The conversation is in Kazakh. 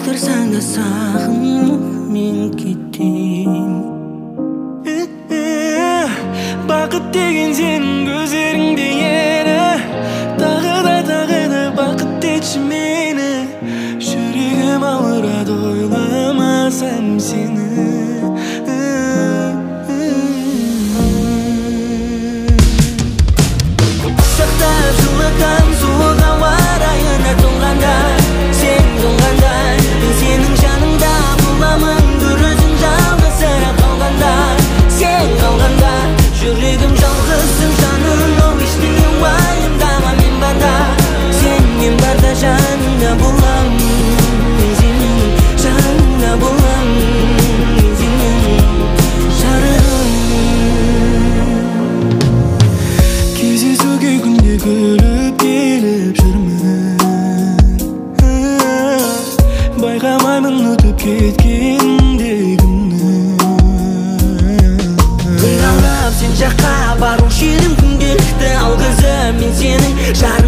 Жақтырсаң да сағынып мен кетем. Бақыт деген сенің көздеріңде еді. Тағы да бақыт етші мені. Жүрегім ауырады ойламасам сені. Құшақтап жылытам суық ауа райына тоңғанда, сен тоңғанда, мен сенің жаныңда боламын. бір өзің жалғызсырап қалғанда, сен қалғанда, жүрегім жалғызсың жаным. Оу ештеңе уайымдама мен барда, сен барда жаныңда боламын. Мен сенің жаныңда боламын. Мен сенің жарығым. Кездесуге күнде күліп келіп жүрмін. Байқамаймын өтіп кеткендегімді. Күн алып сен жаққа бару шерім күнделікті. Алғызып мен сенің жарығым.